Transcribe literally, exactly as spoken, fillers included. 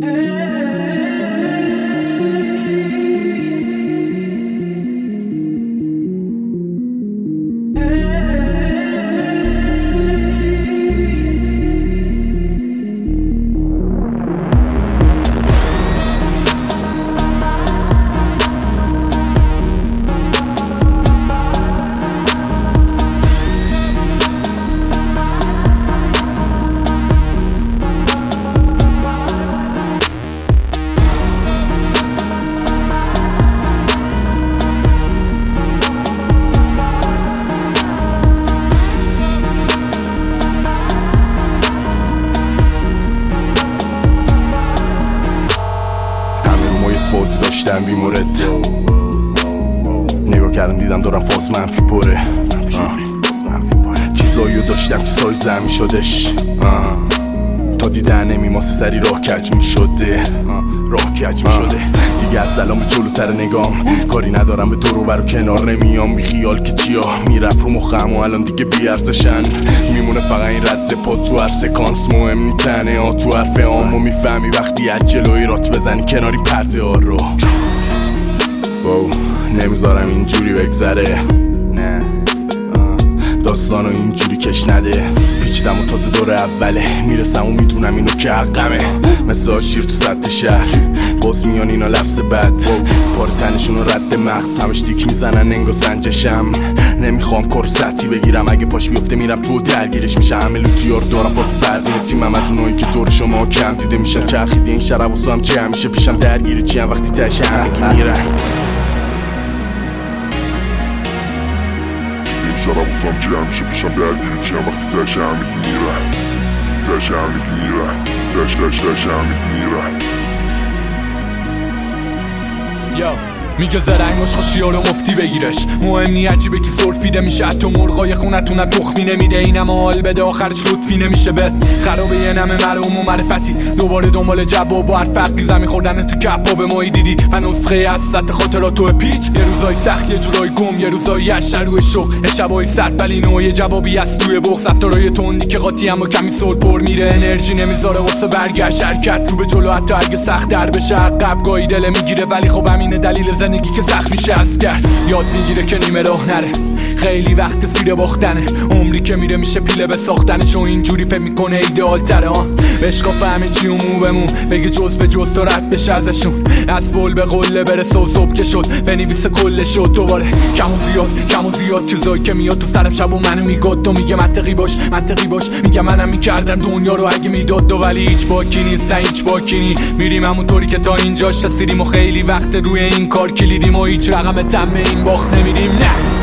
فوز داشتم بیمورد نگاه کردم دیدم دارم فاز منفی پره چیزاییو داشتم که سایزم می شدش تا دیدن نمی ماسه سری راه کج می شده راه کج می شده دیگه از سلام به جلوتر نگام کاری ندارم به دور و بر و کنار نمیام بی خیال که چیا میرفت رو مخم و الان دیگه بی ارزشن میمونه فقط این رد پا تو هر سکانس مهم نیتنه ها تو حرف عامو میفهمی وقتی از جلوی رات بزنی کناری پرده ها رو واو نمیذارم اینجوری بگذره نه داستانو اینجوری کش نده پیچیدم و تازه دور اوله میرسم و میدونم اینو که حقمه مثل آشیر تو سطح شهر باز میان اینا لفظ بد پار تنشونو رد مغز همش تیک میزنن انگا سنجشم نمیخوام کرستی بگیرم اگه پاش بیفته میرم تو درگیرش میشه همه لوتیار دارم فاز فرقی تیمم از اونایی که دور شما کم دیده میشن چرخیده این شرب و سام که همیشه پیشم درگیره چیم وقتی تش همگی میرن شراب و سام که همیشه پیشم درگیره چیم وقتی تش همگی میرن تش همگی میرن تش تش تش همگی میرن یا میگه زرنگاش خوشی رو مفتی بگیرش مهم نی عجیبه که سرفیده میشه حتی مرغای خونتون از تخمی نمیده اینم حال بده آخرش لطفی نمیشه به خرابه یه نمه مرحوم و معرفتی دوباره دنبال جواب و هر فرقی زمین خوردن تو کباب مایی دیدی و نسخه از سطح خاطرات تو پیچ یه روزای سخت یه جورای گم یه روزای اشتر روی شوق یه شبای سرد ولی نوعی جوابی از توی بغض رفتارای تندی که قاطی اما کمی سول پر میره انرژی نمیذاره واسه برگشت حرکت رو به جلو حتی اگه سخت در بشه عقب گاهی دل میگیره ولی خب همینه دلیل زندگی که زخمی شست کرد یاد میگیره که نیمه راه نره خیلی وقت سیر باختنه عمری که میره میشه پیله به ساختنش و اینجوری فکر میکنه ایدئال تره ها بشکا فهمه چی و مو بمون بگه جز به جز تا رد بشه ازشون از بول به قله برسه و صبح که شد بنویسه کل شد دوباره کم و زیاد کم و زیاد چیزایی که میاد تو سرم شب و منو میگاد تو میگه منطقی باش منطقی باش میگه منم میکردم دنیا رو اگه میداد دو ولی هیچ باکی نیست هیچ باکی نی میریم همونطوری که تا اینجاش رسیدیم و خیلی وقت روی این کار کلیدیم و هیچ رقم تم این باخت نمیدیم نه